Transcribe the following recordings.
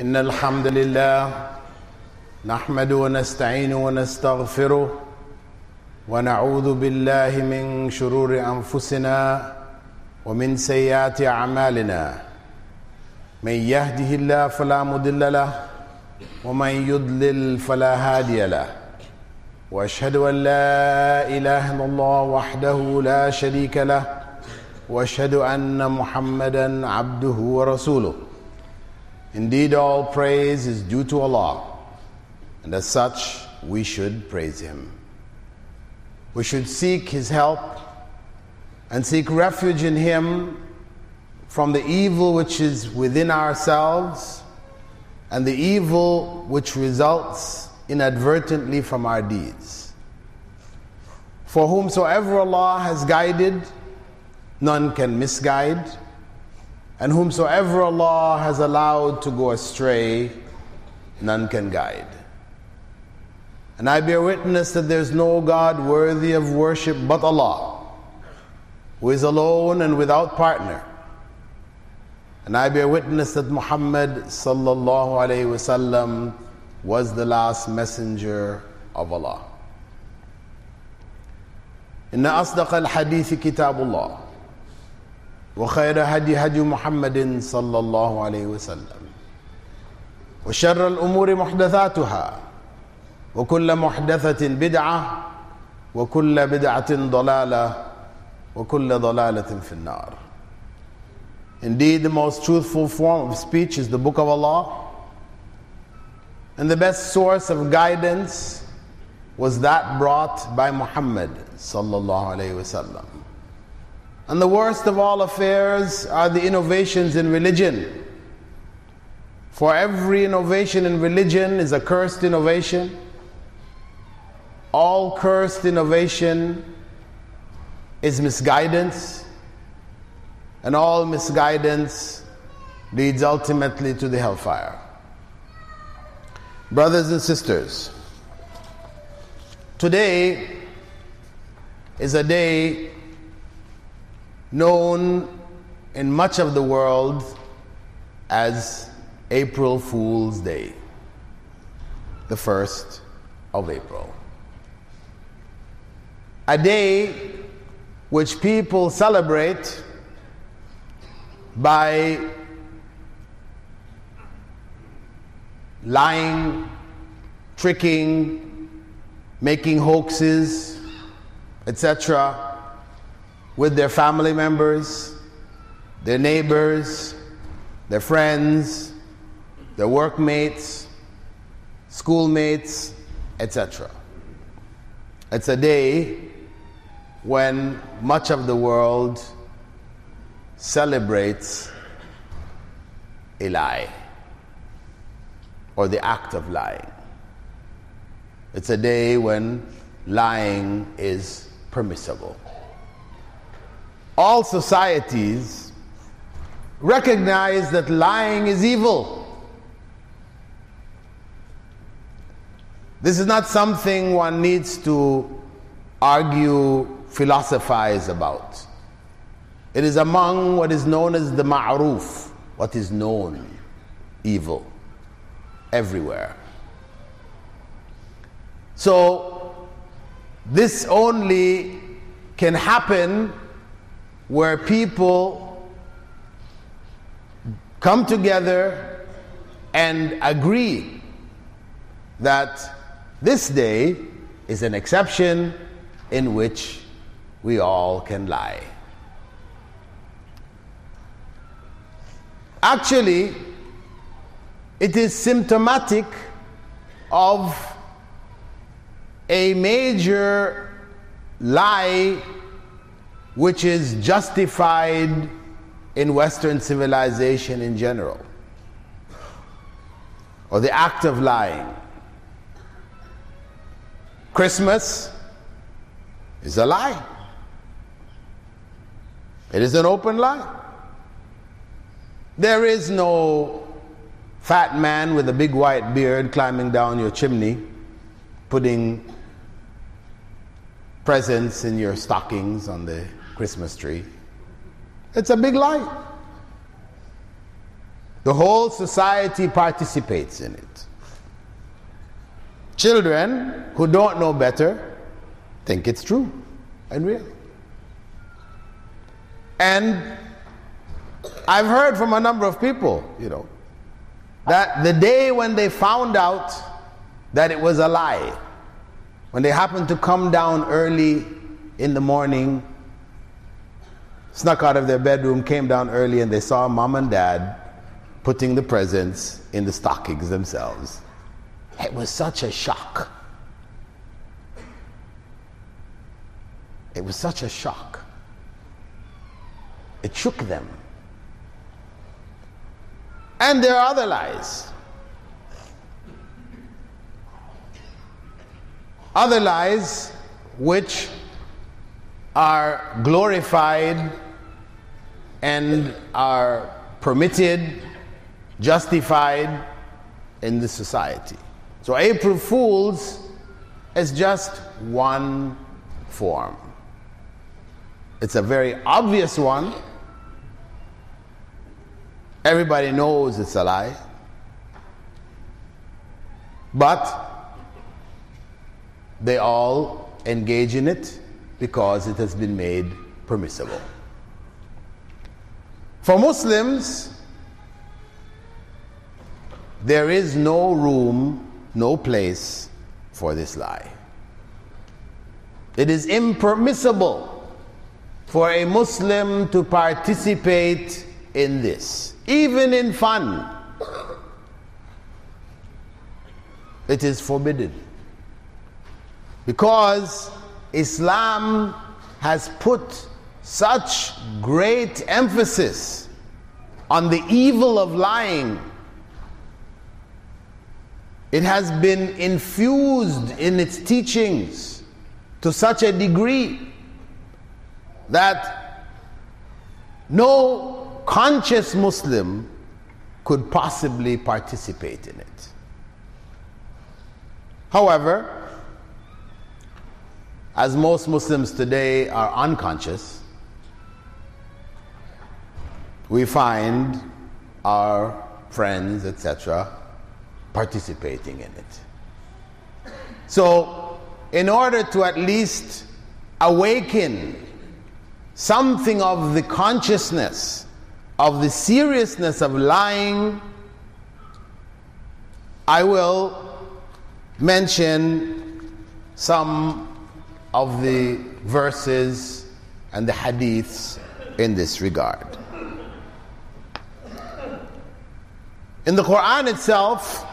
إن الحمد لله نحمد ونستعين ونستغفره ونعوذ بالله من شرور أنفسنا ومن سيئات أعمالنا من يهده الله فلا مضل له ومن يضلل فلا هادي له وأشهد أن لا إله إلا الله وحده لا شريك له وأشهد أن محمدا عبده ورسوله. Indeed, all praise is due to Allah, and as such, we should praise Him. We should seek His help and seek refuge in Him from the evil which is within ourselves and the evil which results inadvertently from our deeds. For whomsoever Allah has guided, none can misguide, and whomsoever Allah has allowed to go astray, none can guide. And I bear witness that there is no God worthy of worship but Allah, who is alone and without partner. And I bear witness that Muhammad sallallahu alayhi wasallam was the last messenger of Allah. إن أصدق الحديث كتاب الله وخير هدي هدي محمد صلى الله عليه وسلم وشر الأمور محدثاتها وكل محدثة بدعة وكل بدعة ضلالة وكل ضلالة في النار. Indeed, the most truthful form of speech is the Book of Allah, and the best source of guidance was that brought by Muhammad sallallahu alayhi wasallam. And the worst of all affairs are the innovations in religion. For every innovation in religion is a cursed innovation. All cursed innovation is misguidance, and all misguidance leads ultimately to the hellfire. Brothers and sisters, today is a day known in much of the world as April Fool's Day, the 1st of April. A day which people celebrate by lying, tricking, making hoaxes, etc., with their family members, their neighbors, their friends, their workmates, schoolmates, etc. It's a day when much of the world celebrates a lie or the act of lying. It's a day when lying is permissible. All societies recognize that lying is evil. This is not something one needs to argue, philosophize about. It is among what is known as the ma'ruf, what is known evil everywhere. So this only can happen where people come together and agree that this day is an exception in which we all can lie. Actually, it is symptomatic of a major lie which is justified in Western civilization in general, or the act of lying. Christmas is a lie. It is an open lie. There is no fat man with a big white beard climbing down your chimney, putting presents in your stockings on the Christmas tree. It's a big lie. The whole society participates in it. Children who don't know better think it's true and real. And I've heard from a number of people, that the day when they found out that it was a lie, when they happened to come down early in the morning, snuck out of their bedroom, came down early, and they saw mom and dad putting the presents in the stockings themselves. It was such a shock. It was such a shock. It shook them. And there are other lies. Other lies which are glorified and are permitted, justified in the society. So April Fools is just one form. It's a very obvious one. Everybody knows it's a lie. But they all engage in it because it has been made permissible. For Muslims, there is no room, no place for this lie. It is impermissible for a Muslim to participate in this, even in fun. It is forbidden. Because Islam has put such great emphasis on the evil of lying. It has been infused in its teachings to such a degree that no conscious Muslim could possibly participate in it. However, as most Muslims today are unconscious, we find our friends, etc., participating in it. So, in order to at least awaken something of the consciousness of the seriousness of lying, I will mention some of the verses and the hadiths in this regard. In the Quran itself,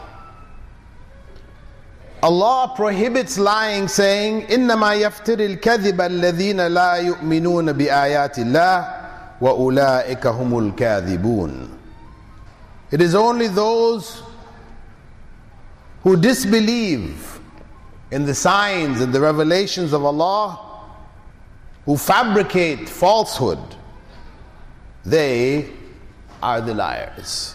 Allah prohibits lying, saying, إِنَّمَا يَفْتِرِ الْكَذِبَ الَّذِينَ لَا يُؤْمِنُونَ بِآيَاتِ اللَّهِ وَأُولَٰئِكَ هُمُ الْكَاذِبُونَ. It is only those who disbelieve in the signs and the revelations of Allah, who fabricate falsehood, they are the liars.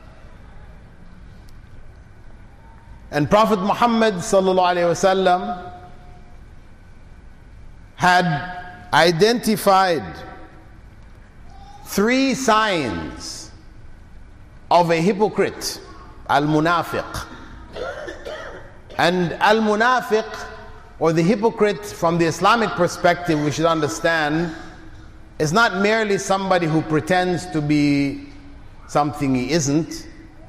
And Prophet Muhammad sallallahu alaihi wasallam had identified 3 signs of a hypocrite, al-munafiq. And al-munafiq, or the hypocrite from the Islamic perspective, we should understand, is not merely somebody who pretends to be something he isn't,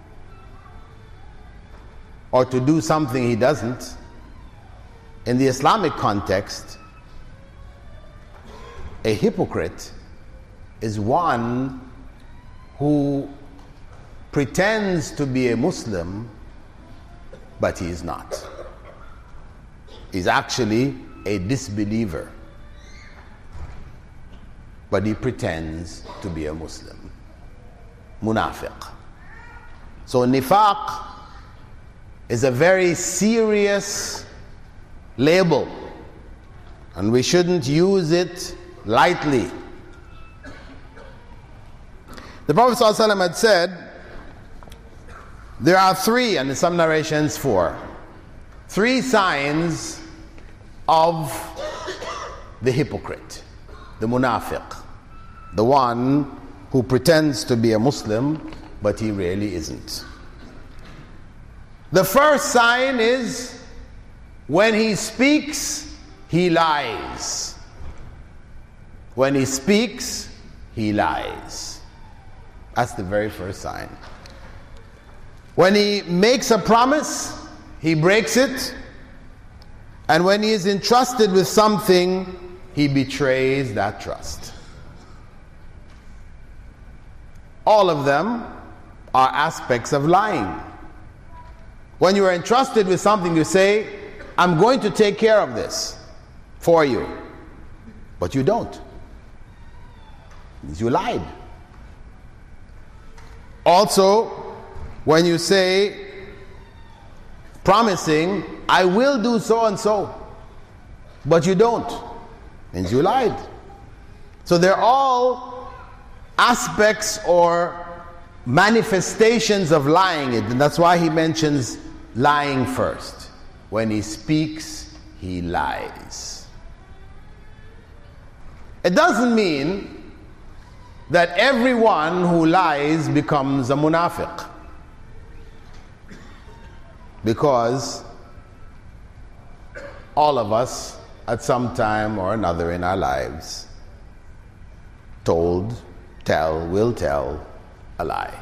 or to do something he doesn't. In the Islamic context, a hypocrite is one who pretends to be a Muslim, but he is not. He's actually a disbeliever, but he pretends to be a Muslim. Munafiq. So nifaq is a very serious label, and we shouldn't use it lightly. The Prophet ﷺ had said, there are 3, and in some narrations 4, 3 signs of the hypocrite, the munafiq, the one who pretends to be a Muslim but he really isn't. The first sign is when he speaks, he lies. When he speaks, he lies. That's the very first sign. When he makes a promise, he breaks it. And when he is entrusted with something, he betrays that trust. All of them are aspects of lying. When you are entrusted with something, you say, I'm going to take care of this for you. But you don't. It means you lied. Also, when you say, promising, I will do so and so, but you don't, it means you lied. So they're all aspects or manifestations of lying. And that's why he mentions lying first. When he speaks, he lies. It doesn't mean that everyone who lies becomes a munafiq. Because all of us, at some time or another in our lives, will tell a lie.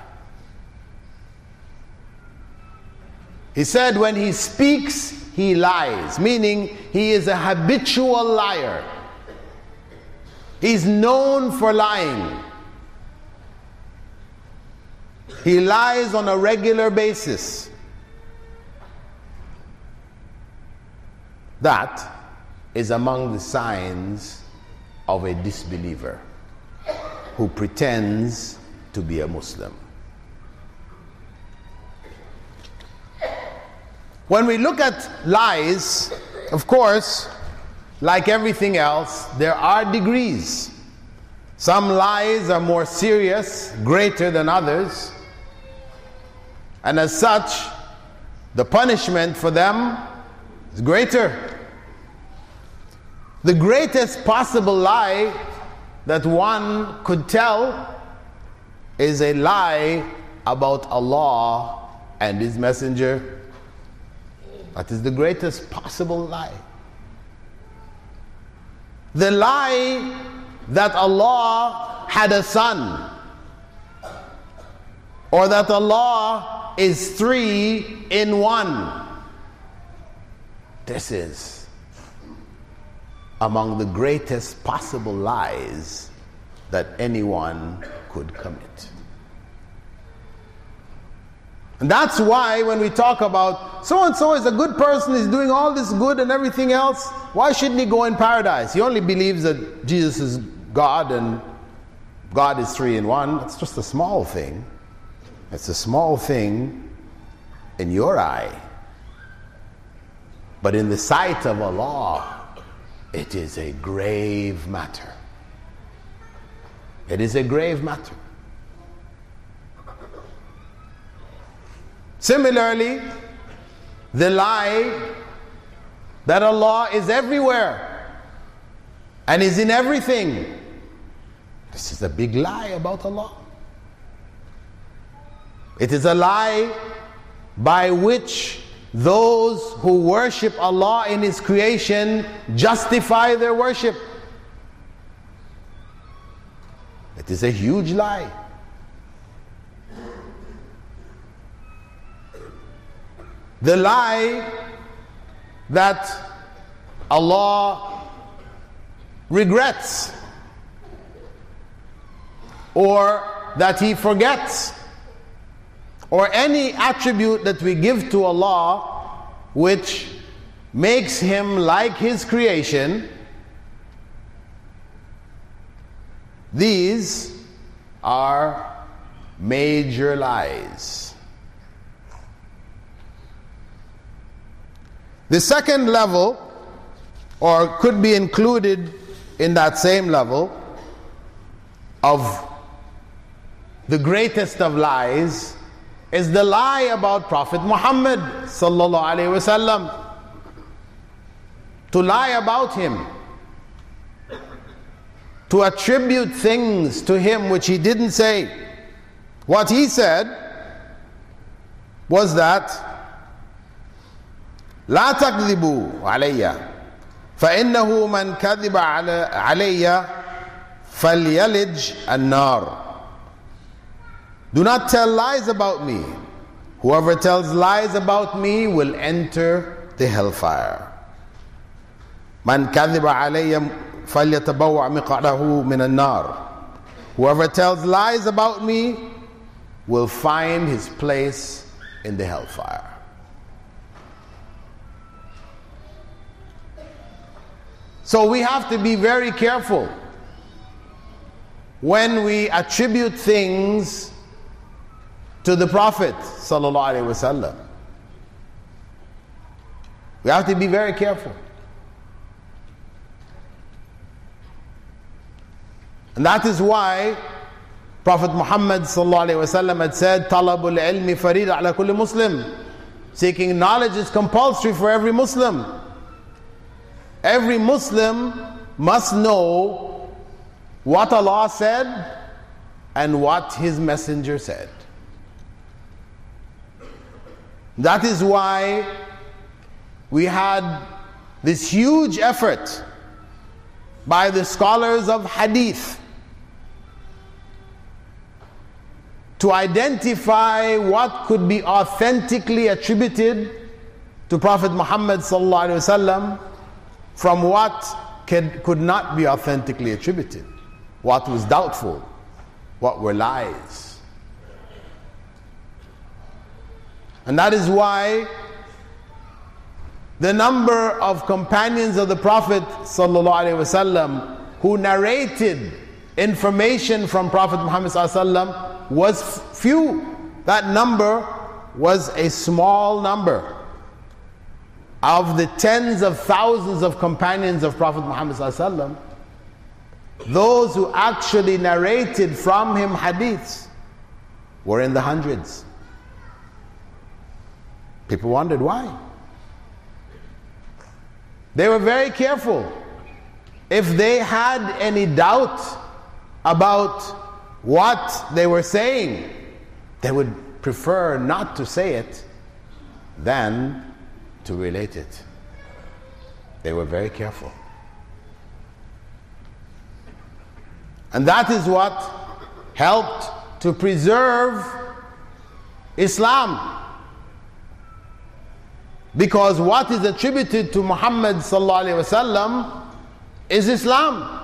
He said when he speaks, he lies, meaning he is a habitual liar. He's known for lying. He lies on a regular basis. That is among the signs of a disbeliever who pretends to be a Muslim. When we look at lies, of course, like everything else, there are degrees. Some lies are more serious, greater than others, and as such, the punishment for them is greater. The greatest possible lie that one could tell is a lie about Allah and His Messenger. That is the greatest possible lie. The lie that Allah had a son, or that Allah is 3 in 1. This is among the greatest possible lies that anyone could commit. And that's why when we talk about so-and-so is a good person, he's doing all this good and everything else, why shouldn't he go in paradise? He only believes that Jesus is God and God is 3 in 1. It's just a small thing. It's a small thing in your eye. But in the sight of Allah, it is a grave matter. It is a grave matter. Similarly, the lie that Allah is everywhere and is in everything. This is a big lie about Allah. It is a lie by which those who worship Allah in His creation justify their worship. It is a huge lie. The lie that Allah regrets, or that He forgets, or any attribute that we give to Allah which makes Him like His creation. These are major lies. The second level, or could be included in that same level, of the greatest of lies is the lie about Prophet Muhammad sallallahu alaihi wasallam. To lie about him, to attribute things to him which he didn't say, What he said was that لا تكذبوا علي فإنه من كذب علي فليلج النار. Do not tell lies about me. Whoever tells lies about me will enter the hellfire. من كذب علي فليتبوأ مقعده من النار. Whoever tells lies about me will find his place in the hellfire. So we have to be very careful when we attribute things to the Prophet sallallahu alaihi wasallam. We have to be very careful. And that is why Prophet Muhammad sallallahu alaihi wasallam had said, "Talabul ilmi farida ala kulli Muslim." Seeking knowledge is compulsory for every Muslim. Every Muslim must know what Allah said and what His Messenger said. That is why we had this huge effort by the scholars of Hadith to identify what could be authentically attributed to Prophet Muhammad sallallahu alaihi wasallam from what could not be authentically attributed, what was doubtful, what were lies. And that is why the number of companions of the Prophet sallallahu alaihi wasallam who narrated information from Prophet Muhammad sallallahu alaihi wasallam was few. That number was a small number. Of the tens of thousands of companions of Prophet Muhammad sallallahu alaihi wasallam, those who actually narrated from him hadiths were in the hundreds. People wondered why. They were very careful. If they had any doubt about what they were saying, they would prefer not to say it than to relate it. They were very careful. And that is what helped to preserve Islam. Because what is attributed to Muhammad sallallahu alaihi wasallam is Islam.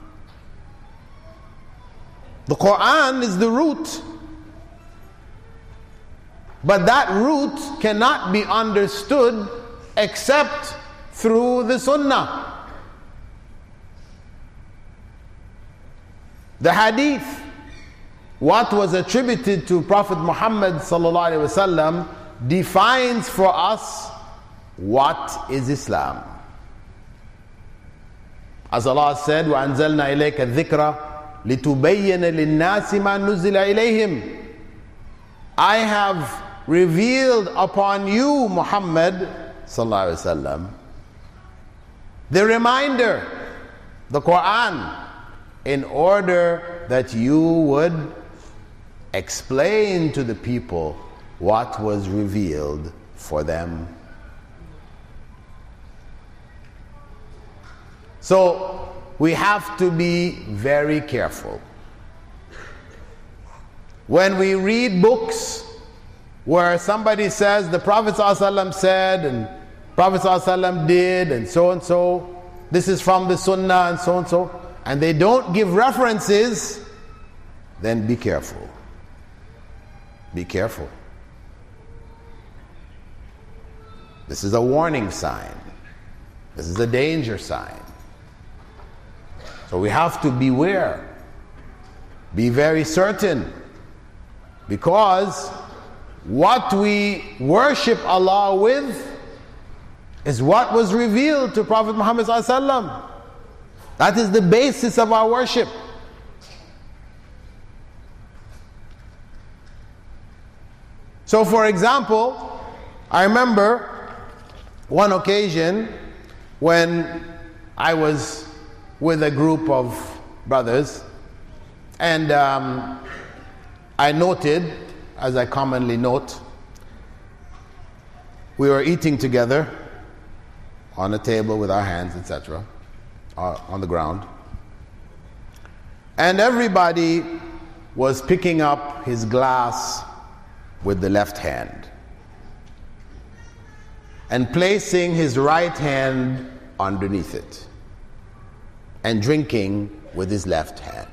The Quran is the root. But that root cannot be understood except through the Sunnah. The Hadith, what was attributed to Prophet Muhammad sallallahu alaihi wasallam, defines for us what is Islam. As Allah said, وَأَنزَلْنَا إِلَيْكَ الذِّكْرَ لِتُبَيِّنَ لِلنَّاسِ مَا نُزِّلَ إِلَيْهِمْ. I have revealed upon you, Muhammad sallallahu alaihi wasallam, the reminder, the Quran, in order that you would explain to the people what was revealed for them. So we have to be very careful. When we read books where somebody says the Prophet ﷺ said and Prophet ﷺ did and so, this is from the Sunnah and so, and they don't give references, then be careful. Be careful. This is a warning sign. This is a danger sign. So we have to beware. Be very certain. Because what we worship Allah with is what was revealed to Prophet Muhammad ﷺ. That is the basis of our worship. So for example, I remember one occasion when I was with a group of brothers, and I noted, as I commonly note, we were eating together on a table with our hands, etc., on the ground. And everybody was picking up his glass with the left hand and placing his right hand underneath it and drinking with his left hand.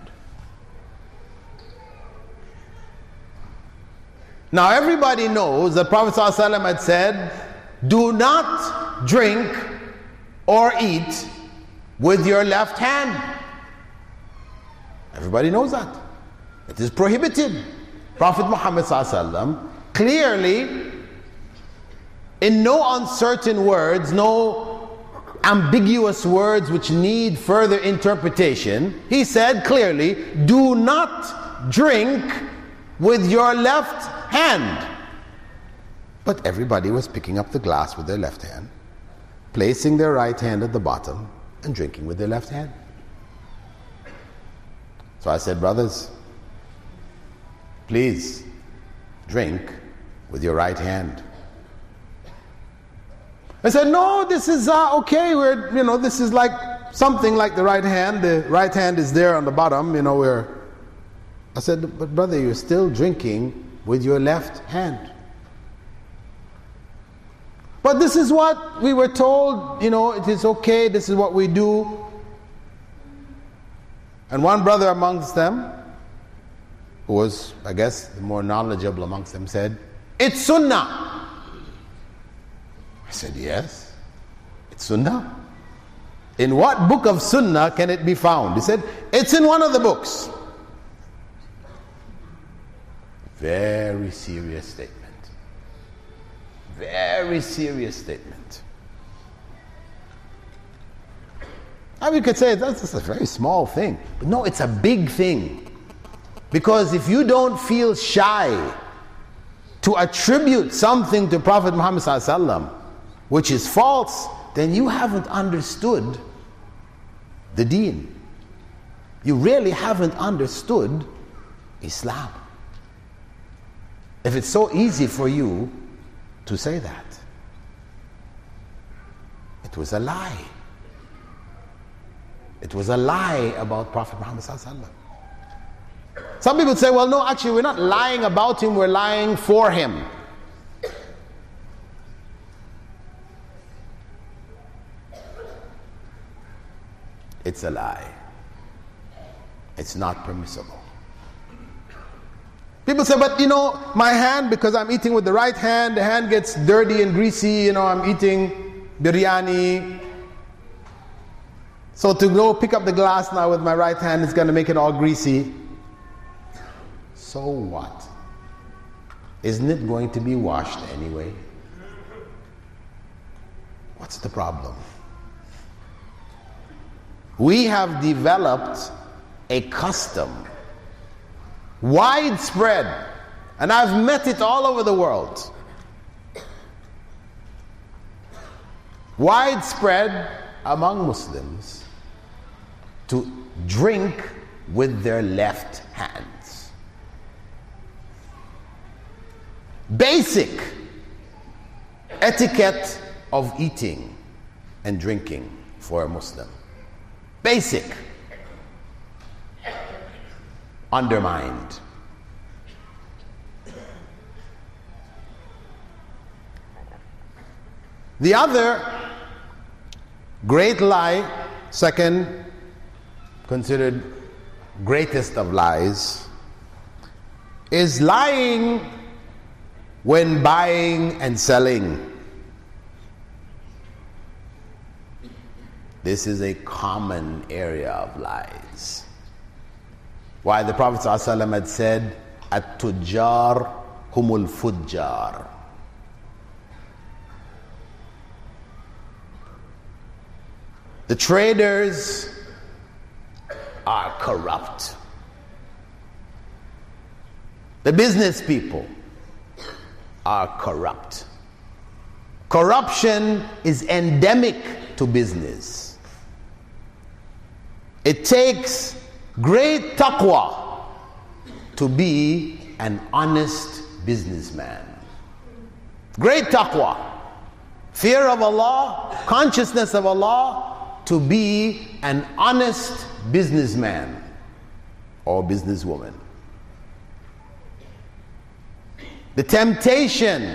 Now everybody knows that Prophet ﷺ had said, do not drink or eat with your left hand. Everybody knows that. It is prohibited. Prophet Muhammad ﷺ clearly, in no uncertain words, no ambiguous words which need further interpretation, he said clearly, do not drink with your left hand. But everybody was picking up the glass with their left hand, placing their right hand at the bottom, and drinking with their left hand. So I said, brothers, please drink with your right hand. I said, no, this is okay. This is like something like the right hand. The right hand is there on the bottom. I said, but brother, you're still drinking with your left hand. But this is what we were told, it is okay, this is what we do. And one brother amongst them, who was, I guess, the more knowledgeable amongst them, said, it's sunnah. I said, yes, it's sunnah. In what book of sunnah can it be found? He said, it's in one of the books. Very serious statement. Very serious statement. We could say that's just a very small thing. But no, it's a big thing. Because if you don't feel shy to attribute something to Prophet Muhammad ﷺ, which is false, then you haven't understood the deen. You really haven't understood Islam. If it's so easy for you to say that, it was a lie. It was a lie about Prophet Muhammad ﷺ. Some people say, well, no, actually, we're not lying about him, we're lying for him. It's a lie. It's not permissible. People say, but my hand, because I'm eating with the right hand, the hand gets dirty and greasy, I'm eating biryani. So to go pick up the glass now with my right hand is going to make it all greasy. So what? Isn't it going to be washed anyway? What's the problem? We have developed a custom, widespread, and I've met it all over the world. Widespread among Muslims to drink with their left hands. Basic etiquette of eating and drinking for a Muslim. Basic. Undermined. The other great lie, second considered greatest of lies, is lying when buying and selling. This is a common area of lies. Why the Prophet ﷺ had said, At-tujjar humul fujjar. The traders are corrupt. The business people are corrupt. Corruption is endemic to business. It takes great taqwa to be an honest businessman. Great taqwa. Fear of Allah, consciousness of Allah, to be an honest businessman or businesswoman. The temptation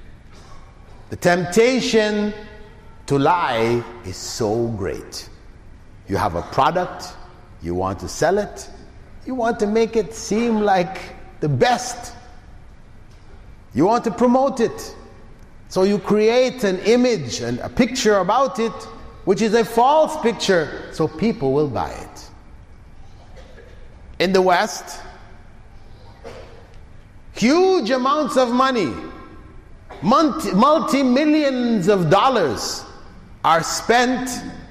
to lie is so great. You have a product, you want to sell it, you want to make it seem like the best. You want to promote it. So you create an image and a picture about it, which is a false picture, so people will buy it. In the West, huge amounts of money, multi-millions of dollars are spent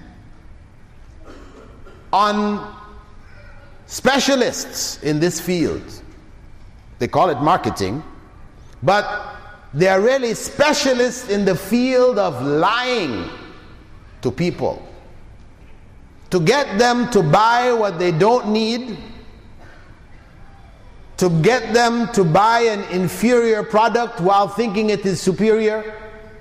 on specialists in this field. They call it marketing, but they are really specialists in the field of lying to people, to get them to buy what they don't need, to get them to buy an inferior product while thinking it is superior.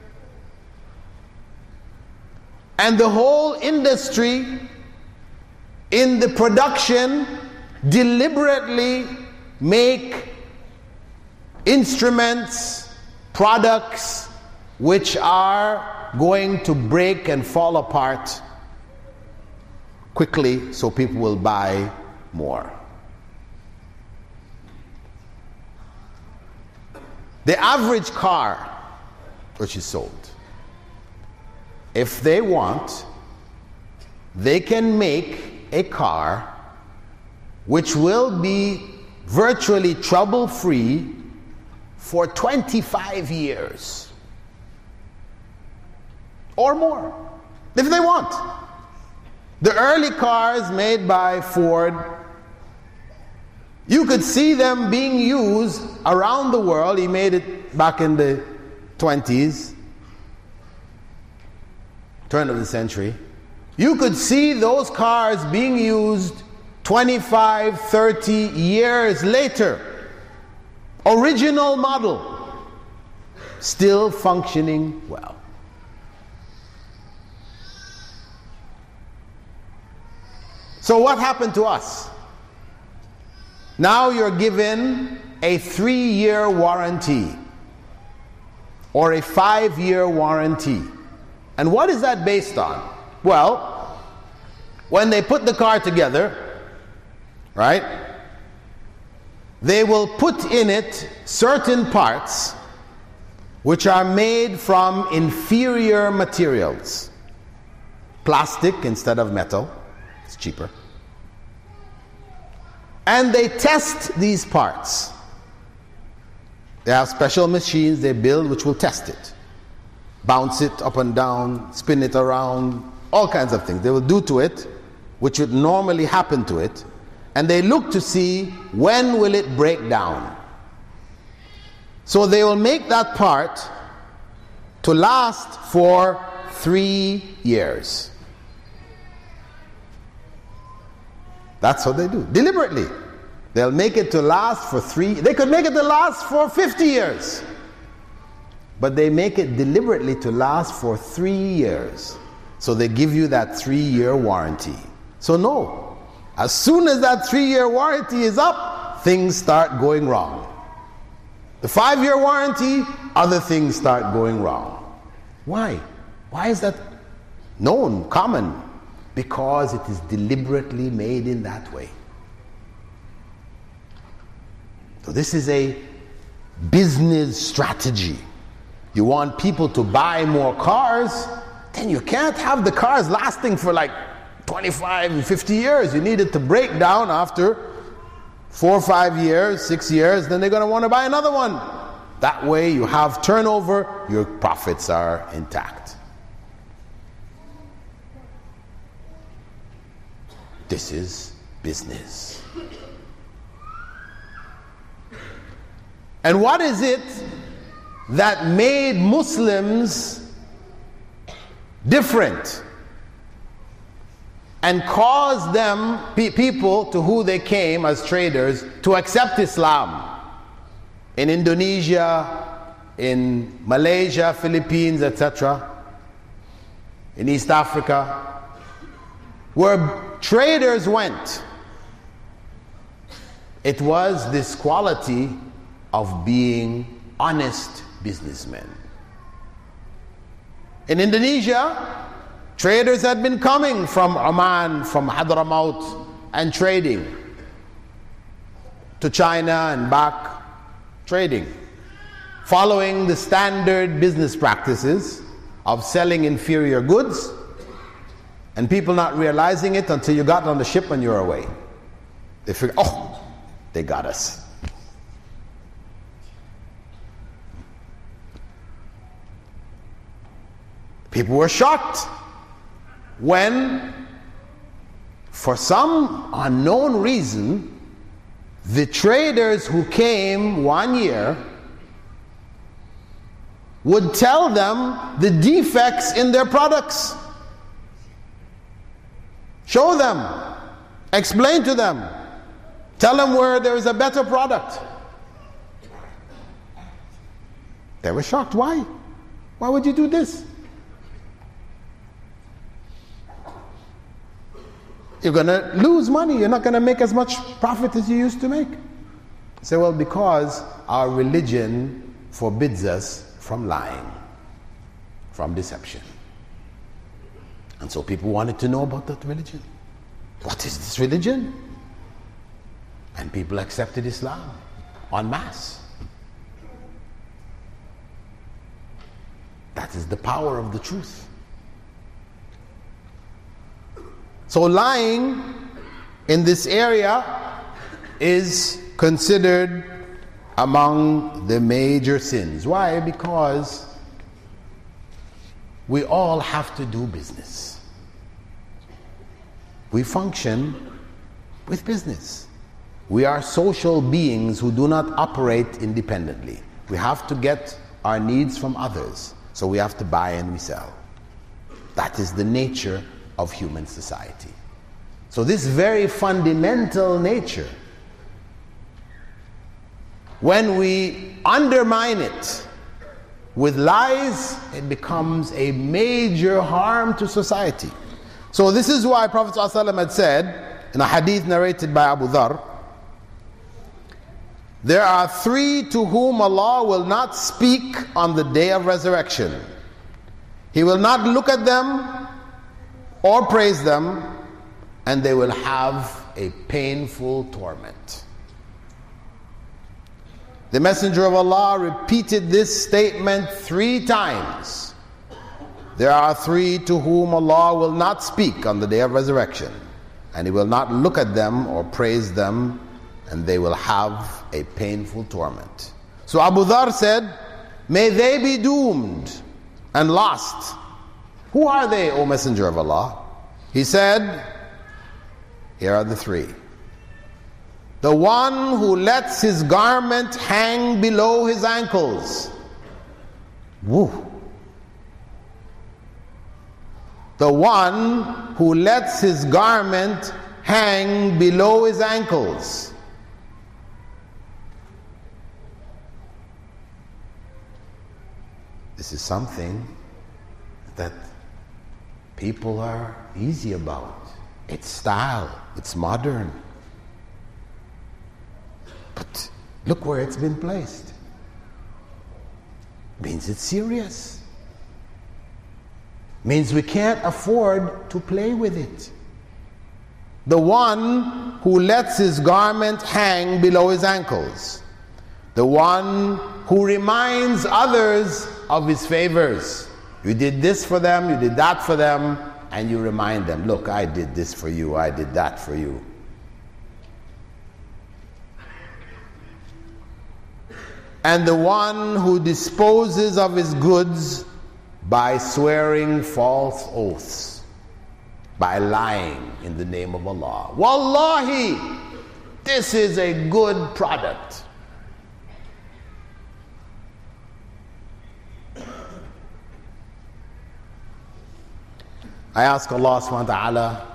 And the whole industry in the production deliberately make instruments, products which are going to break and fall apart quickly so people will buy more. The average car which is sold, if they want, they can make a car which will be virtually trouble-free for 25 years or more, if they want. The early cars made by Ford, you could see them being used around the world. He made it back in the 20s, turn of the century. You could see those cars being used 25, 30 years later. Original model, still functioning well. So what happened to us? Now you're given a 3-year warranty or a 5-year warranty. And what is that based on? Well, when they put the car together, right, they will put in it certain parts which are made from inferior materials. Plastic instead of metal, it's cheaper. And they test these parts. They have special machines they build which will test it. Bounce it up and down, spin it around, all kinds of things they will do to it which would normally happen to it. And they look to see when will it break down. So they will make that part to last for 3 years. That's what they do, deliberately. They'll make it to last for 3, they could make it to last for 50 years. But they make it deliberately to last for 3 years. So they give you that 3-year warranty. So no, as soon as that 3-year warranty is up, things start going wrong. The 5-year warranty, other things start going wrong. Why? Why is that known, common? Because it is deliberately made in that way. So this is a business strategy. You want people to buy more cars, then you can't have the cars lasting for like 25 and 50 years. You need it to break down after 4 or 5 years, 6 years, then they're going to want to buy another one. That way you have turnover, your profits are intact. This is business. And what is it that made Muslims different and caused them, people to who they came as traders, to accept Islam? in Indonesia, in Malaysia, Philippines, etc., in East Africa, where traders went, it was this quality of being honest businessmen. In Indonesia, traders had been coming from Oman, from Hadramaut, and trading to China and back, trading, following the standard business practices of selling inferior goods, and people not realizing it until you got on the ship and you're away. They figure, oh, they got us. People were shocked when, for some unknown reason, the traders who came 1 year would tell them the defects in their products. Show them, explain to them, tell them where there is a better product. They were shocked. Why? Why would you do this? You're going to lose money. You're not going to make as much profit as you used to make. Say, well, because our religion forbids us from lying, from deception. And so people wanted to know about that religion. What is this religion? And people accepted Islam en masse. That is the power of the truth. So lying in this area is considered among the major sins. Why? Because we all have to do business. We function with business. We are social beings who do not operate independently. We have to get our needs from others. So we have to buy and we sell. That is the nature of human society. So this very fundamental nature, when we undermine it with lies, it becomes a major harm to society. So this is why Prophet ﷺ had said, in a hadith narrated by Abu Dharr, there are three to whom Allah will not speak on the day of resurrection. He will not look at them or praise them, and they will have a painful torment. The Messenger of Allah repeated this statement 3 times. There are three to whom Allah will not speak on the day of resurrection, and He will not look at them or praise them, and they will have a painful torment. So Abu Dharr said, may they be doomed and lost. Who are they, O Messenger of Allah? He said, here are the three. The one who lets his garment hang below his ankles. Woo. The one who lets his garment hang below his ankles. This is something that people are easy about. It's style, it's modern. But look where it's been placed. Means it's serious. Means we can't afford to play with it. The one who lets his garment hang below his ankles. The one who reminds others of his favors. You did this for them, you did that for them, and you remind them, look, I did this for you, I did that for you. And the one who disposes of his goods by swearing false oaths, by lying in the name of Allah. Wallahi, this is a good product. I ask Allah subhanahu wa ta'ala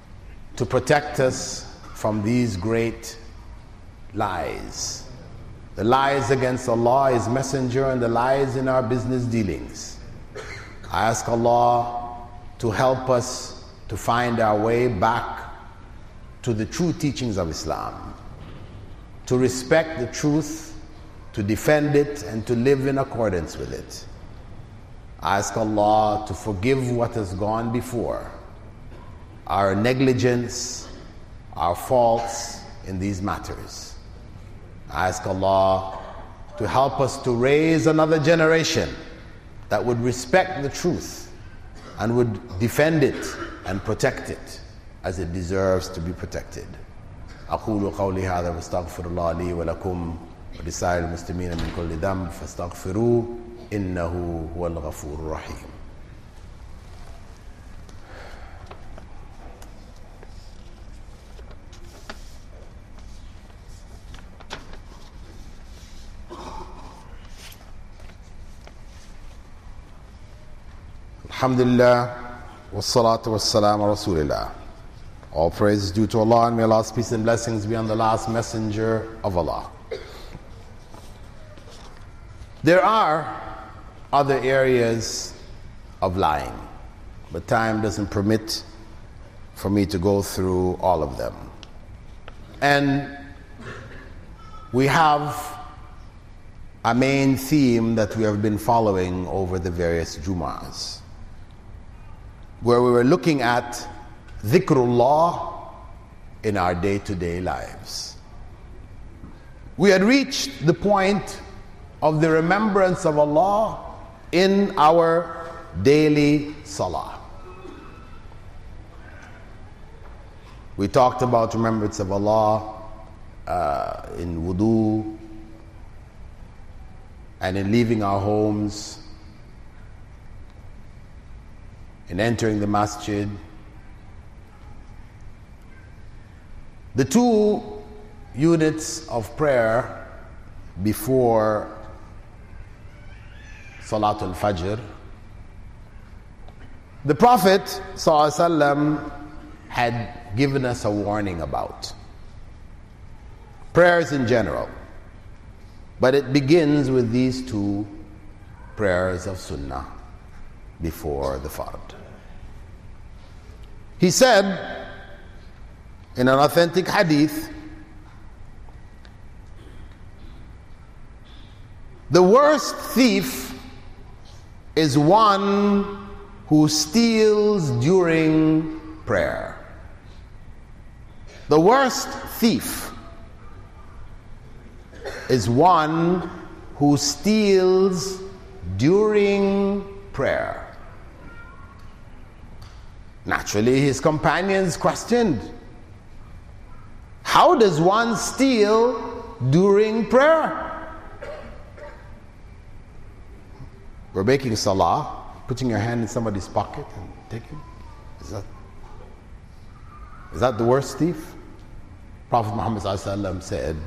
to protect us from these great lies. the lies against Allah, His Messenger, and the lies in our business dealings. I ask Allah to help us to find our way back to the true teachings of Islam, to respect the truth, to defend it, and to live in accordance with it. I ask Allah to forgive what has gone before, our negligence, our faults in these matters. I ask Allah to help us to raise another generation that would respect the truth and would defend it and protect it as it deserves to be protected. أقول قولي هذا واستغفر الله لي ولكم ولسائر المسلمين من كل ذنب فاستغفروه إنه هو الغفور الرحيم. Alhamdulillah, wassalatu wassalamu ala Rasulillah. All praise is due to Allah, and may Allah's peace and blessings be on the last messenger of Allah. There are other areas of lying, but time doesn't permit for me to go through all of them. And we have a main theme that we have been following over the various Jum'ahs, where we were looking at dhikrullah in our day-to-day lives. We had reached the point of the remembrance of Allah in our daily salah. We talked about remembrance of Allah in wudu and in leaving our homes, in entering the masjid. The two units of prayer before Salatul Fajr, the Prophet ﷺ had given us a warning about prayers in general, but it begins with these two prayers of Sunnah before the Fard. He said in an authentic hadith, the worst thief is one who steals during prayer. The worst thief is one who steals during prayer. Naturally, his companions questioned, how does one steal during prayer? We're making salah, putting your hand in somebody's pocket and taking. Is that the worst thief? Prophet Muhammad ﷺ said,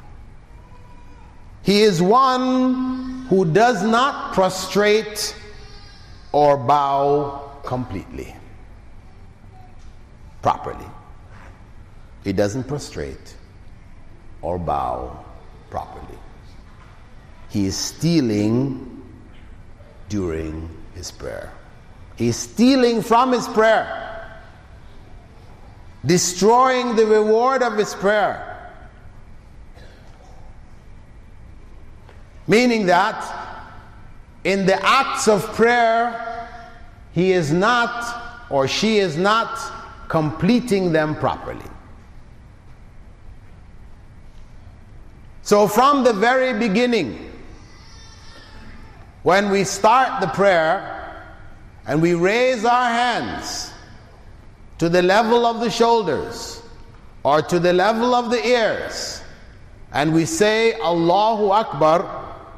he is one who does not prostrate or bow completely, properly. He doesn't prostrate or bow properly. He is stealing during his prayer. He is stealing from his prayer, destroying the reward of his prayer. Meaning that in the acts of prayer, he is not or she is not completing them properly. So from the very beginning, when we start the prayer and we raise our hands to the level of the shoulders or to the level of the ears and we say Allahu Akbar,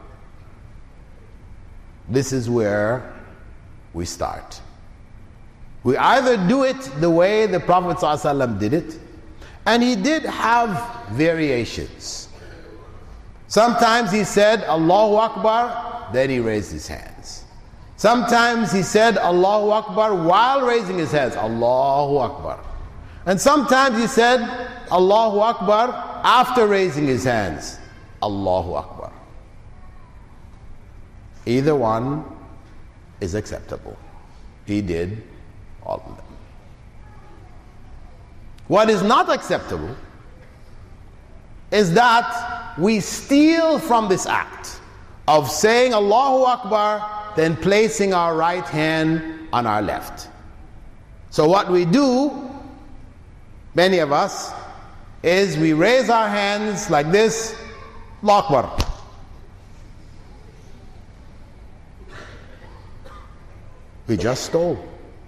this is where we start. We either do it the way the Prophet ﷺ did it, and he did have variations. Sometimes he said Allahu Akbar, then he raised his hands. Sometimes he said Allahu Akbar while raising his hands, Allahu Akbar. And sometimes he said Allahu Akbar after raising his hands, Allahu Akbar. Either one is acceptable. He did all of them. What is not acceptable is that we steal from this act of saying Allahu Akbar, then placing our right hand on our left. So what we do, many of us, is we raise our hands like this, Allahu Akbar. We just stole.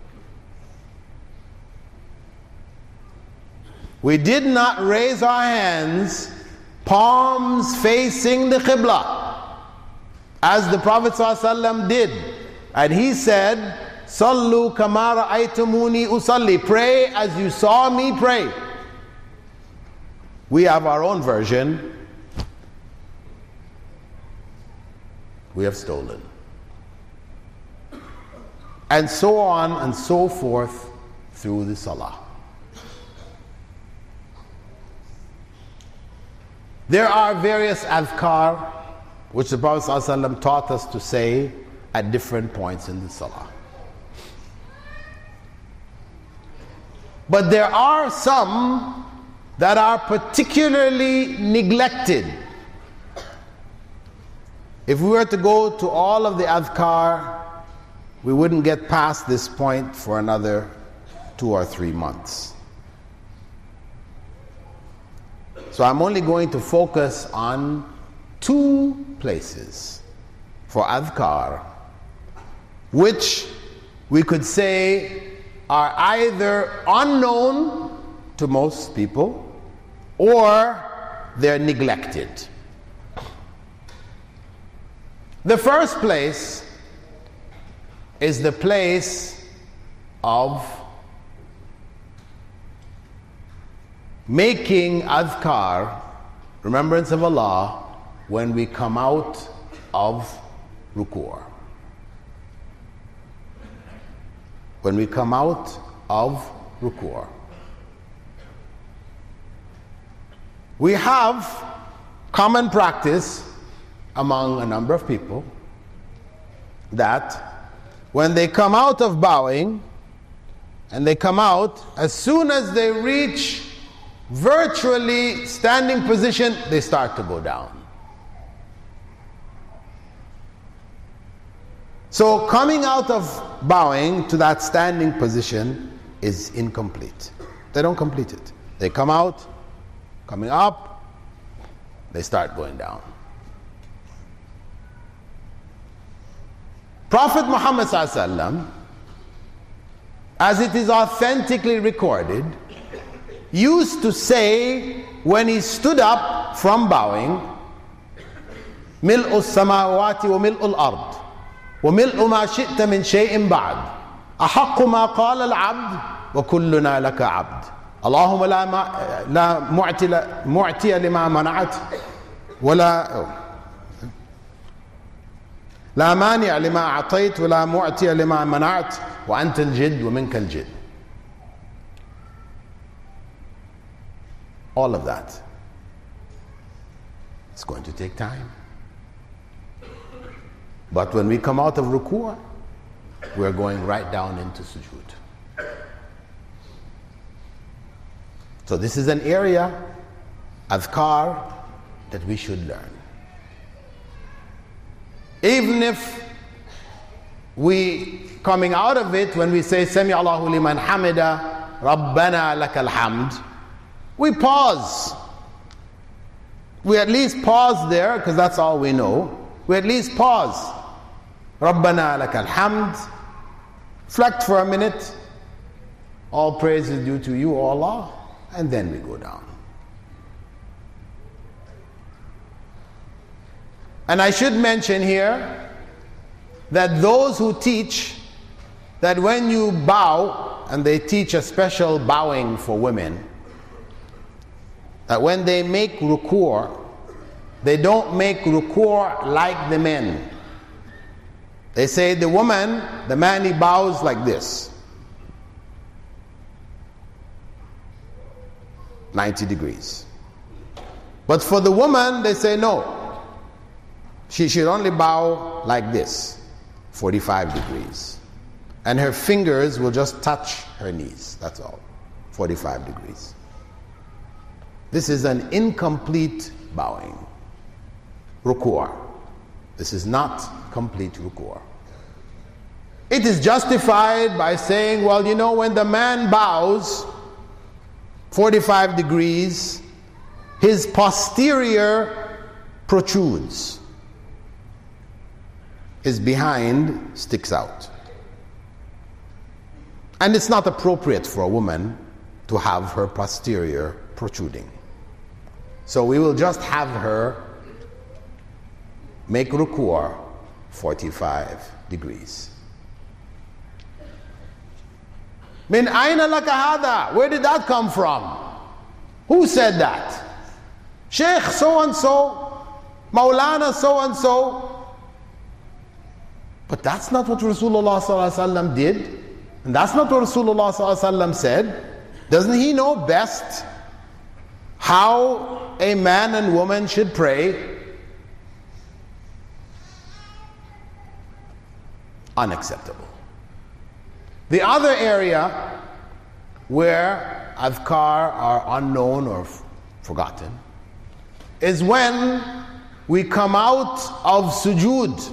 We did not raise our hands, palms facing the Qibla, as the Prophet ﷺ did. And he said, Sallu kama ra'aytumuni usalli. Pray as you saw me pray. We have our own version. We have stolen. And so on and so forth through the Salah. There are various adhkar which the Prophet ﷺ taught us to say at different points in the Salah. But there are some that are particularly neglected. If we were to go to all of the adhkar, we wouldn't get past this point for another 2 or 3 months. So I'm only going to focus on 2 places for adhkar, which we could say are either unknown to most people or they're neglected. The first place is the place of making adhkar, remembrance of Allah, when we come out of ruku'. When we come out of ruku'. We have common practice among a number of people that when they come out of bowing, and they come out, as soon as they reach virtually standing position, they start to go down. So coming out of bowing to that standing position is incomplete. They don't complete it. They come out, coming up, they start going down. Prophet Muhammad ﷺ, as it is authentically recorded, used to say when he stood up from bowing, ملء السماوات وملء الأرض وملء ما شئت من شيء بعد أحق ما قال العبد وكلنا لك عبد اللهم لا معطي لما منعت ولا لا مانع لما أعطيت ولا معطي لما منعت وأنت الجد ومنك الجد. All of that. It's going to take time. But when we come out of ruku', we're going right down into sujood. So this is an area, adhkar, that we should learn. Even if we, coming out of it, when we say Sami Allahu liman hamida, Rabbana lakal hamd, we pause. We at least pause there, because that's all we know. We at least pause. Rabbana lakal hamd. Reflect for a minute. All praise is due to you, O Allah. And then we go down. And I should mention here that those who teach that when you bow, and they teach a special bowing for women, that when they make ruku', they don't make ruku' like the men. They say the woman, the man, he bows like this. 90 degrees. But for the woman, they say no. She should only bow like this, 45 degrees. And her fingers will just touch her knees, that's all, 45 degrees. This is an incomplete bowing. Ruku'. This is not complete ruku'. It is justified by saying, well, you know, when the man bows 45 degrees, his posterior protrudes. His behind sticks out. And it's not appropriate for a woman to have her posterior protruding. So we will just have her make ruku' 45 degrees. Min ayna laka hada? Where did that come from? Who said that? Sheikh so-and-so, Maulana so-and-so. But that's not what Rasulullah ﷺ did. And that's not what Rasulullah ﷺ said. Doesn't he know best how a man and woman should pray? Unacceptable. The other area where adhkar are unknown or forgotten is when we come out of sujood.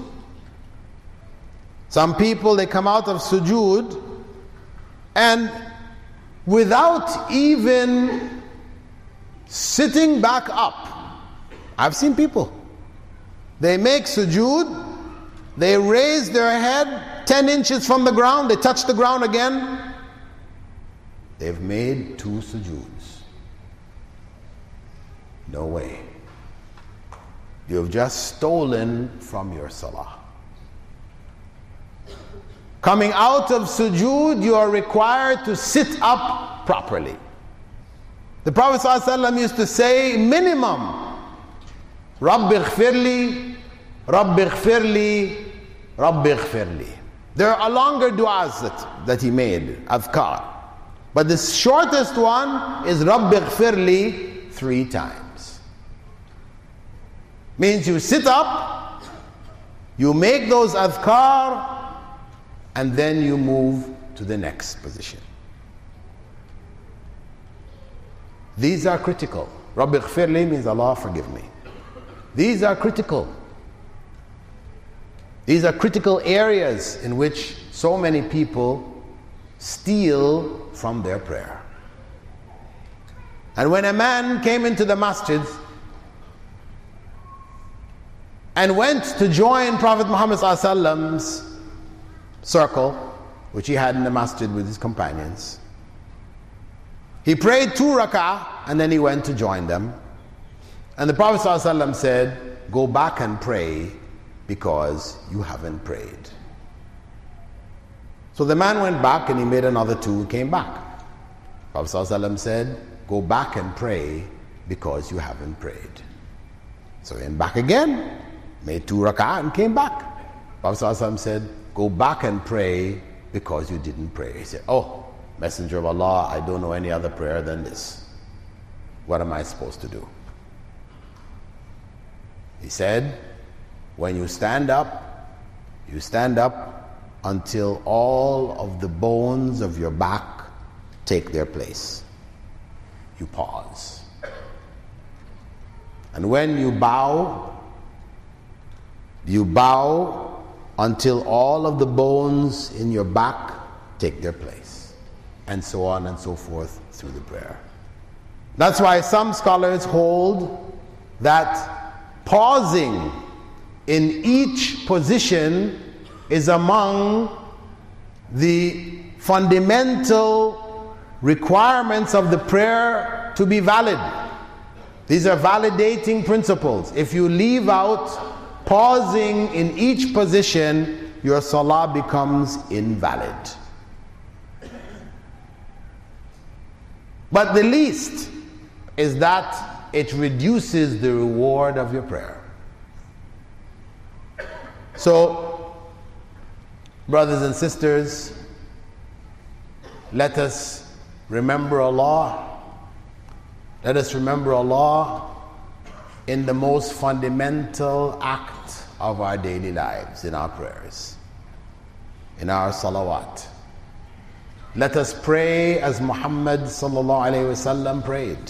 Some people, they come out of sujood and without even sitting back up. I've seen people. They make sujood, they raise their head 10 inches from the ground, they touch the ground again. They've made 2 sujoods. No way. You've just stolen from your salah. Coming out of sujood, you are required to sit up properly. The Prophet ﷺ used to say minimum, Rabbi ghfirli, Rabbi ghfirli, Rabbi ghfirli. There are longer du'as that he made, adhkar. But the shortest one is Rabbi ghfirli 3 times. Means you sit up, you make those adhkar, and then you move to the next position. These are critical. Rabbi ghfirli means Allah forgive me. These are critical. These are critical areas in which so many people steal from their prayer. And when a man came into the masjid and went to join Prophet Muhammad ﷺ's circle, which he had in the masjid with his companions, he prayed 2 rak'ah and then he went to join them. And the Prophet ﷺ said, go back and pray because you haven't prayed. So the man went back and he made another 2 and came back. Prophet ﷺ said, go back and pray because you haven't prayed. So he went back again, made 2 rak'ah and came back. Prophet ﷺ said, go back and pray because you didn't pray. He said, oh, Messenger of Allah, I don't know any other prayer than this. What am I supposed to do? He said, when you stand up until all of the bones of your back take their place. You pause. And when you bow until all of the bones in your back take their place. And so on and so forth through the prayer. That's why some scholars hold that pausing in each position is among the fundamental requirements of the prayer to be valid. These are validating principles. If you leave out pausing in each position, your salah becomes invalid. But the least is that it reduces the reward of your prayer. So, brothers and sisters, let us remember Allah. Let us remember Allah in the most fundamental act of our daily lives, in our prayers, in our salawat. Let us pray as Muhammad sallallahu alayhi wasallam prayed.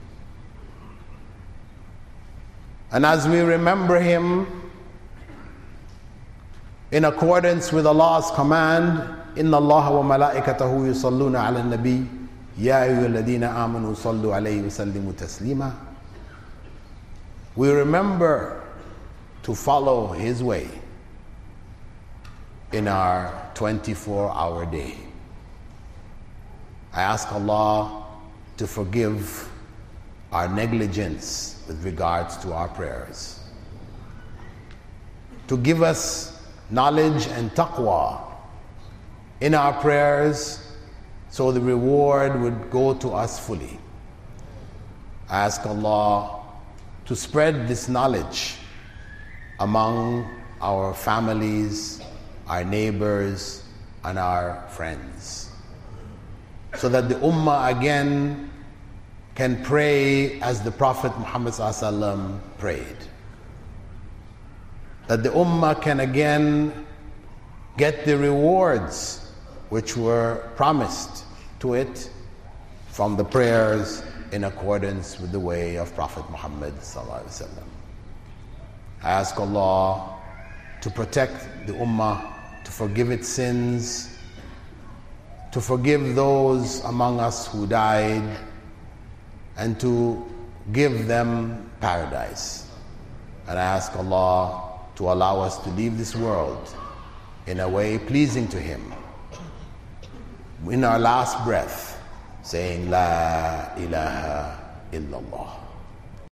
And as we remember him, in accordance with Allah's command, Inna Allah wa malaikatahu yusalluna ala nabi, ya ayyuhalladhina amanu sallu alayhi wa sallimu taslima. We remember to follow his way in our 24-hour day. I ask Allah to forgive our negligence with regards to our prayers, to give us knowledge and taqwa in our prayers so the reward would go to us fully. I ask Allah to spread this knowledge among our families, our neighbors, and our friends, so that the ummah again can pray as the Prophet Muhammad ﷺ prayed. That the ummah can again get the rewards which were promised to it from the prayers in accordance with the way of Prophet Muhammad ﷺ. I ask Allah to protect the ummah, to forgive its sins, to forgive those among us who died, and to give them paradise. And I ask Allah to allow us to leave this world in a way pleasing to Him, in our last breath, saying La ilaha illallah.